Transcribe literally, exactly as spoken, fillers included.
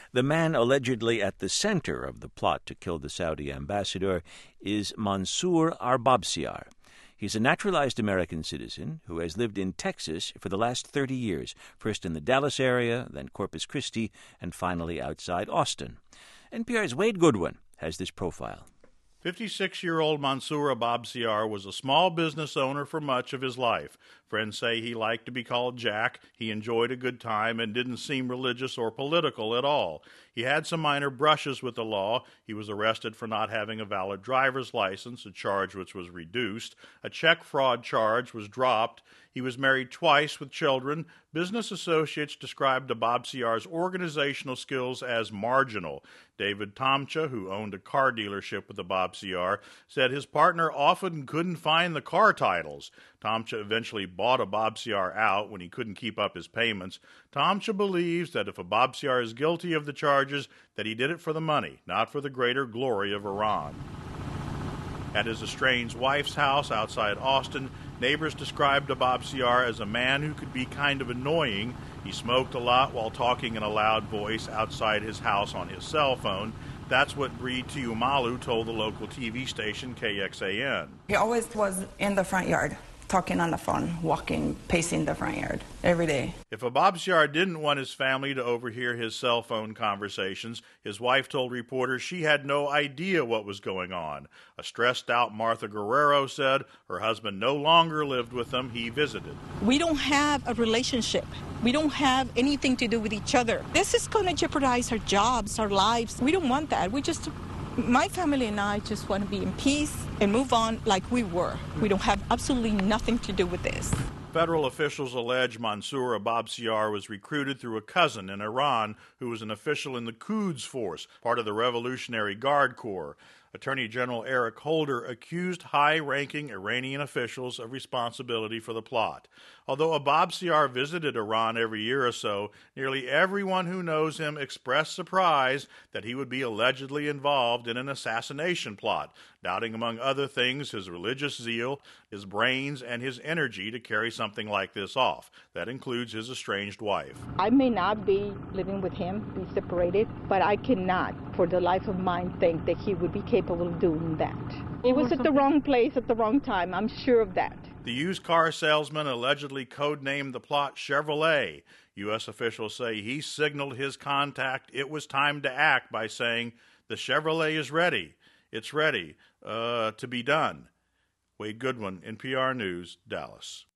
The man allegedly at the center of the plot to kill the Saudi ambassador is Mansour Arbabsiar. He's a naturalized American citizen who has lived in Texas for the last thirty years, first in the Dallas area, then Corpus Christi, and finally outside Austin. N P R's Wade Goodwin has this profile. fifty-six-year-old Mansour Arbabsiar was a small business owner for much of his life. Friends say he liked to be called Jack, he enjoyed a good time, and didn't seem religious or political at all. He had some minor brushes with the law. He was arrested for not having a valid driver's license, a charge which was reduced. A check fraud charge was dropped. He was married twice with children. Business associates described Arbabsiar's organizational skills as marginal. David Tomcha, who owned a car dealership with Arbabsiar, said his partner often couldn't find the car titles. Tomcha eventually bought Arbabsiar out when he couldn't keep up his payments. Tomcha believes that if Arbabsiar is guilty of the charges, that he did it for the money, not for the greater glory of Iran. At his estranged wife's house outside Austin, neighbors described Arbabsiar as a man who could be kind of annoying. He smoked a lot while talking in a loud voice outside his house on his cell phone. That's what Bree Tiumalu told the local T V station K X A N. He always was in the front yard, talking on the phone, walking, pacing the front yard every day. If Arbabsiar didn't want his family to overhear his cell phone conversations, his wife told reporters she had no idea what was going on. A stressed-out Martha Guerrero said her husband no longer lived with them, he visited. We don't have a relationship. We don't have anything to do with each other. This is going to jeopardize our jobs, our lives. We don't want that. We just... My family and I just want to be in peace and move on like we were. We don't have absolutely nothing to do with this. Federal officials allege Mansour Arbabsiar was recruited through a cousin in Iran who was an official in the Quds Force, part of the Revolutionary Guard Corps. Attorney General Eric Holder accused high-ranking Iranian officials of responsibility for the plot. Although Arbabsiar visited Iran every year or so, nearly everyone who knows him expressed surprise that he would be allegedly involved in an assassination plot, doubting among other things his religious zeal, his brains, and his energy to carry something like this off. That includes his estranged wife. I may not be living with him, be separated, but I cannot, for the life of mine, think that he would be capable of doing that. He was at the wrong place at the wrong time. I'm sure of that. The used car salesman allegedly codenamed the plot Chevrolet. U S officials say he signaled his contact it was time to act by saying, "The Chevrolet is ready. It's ready uh, to be done." Wade Goodwin, N P R News, Dallas.